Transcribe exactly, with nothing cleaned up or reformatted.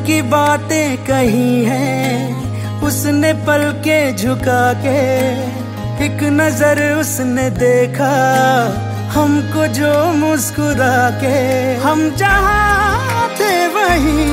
की बातें कही हैं उसने पल के झुका के। एक नजर उसने देखा हमको जो मुस्कुरा के। हम जहाँ थे वहीं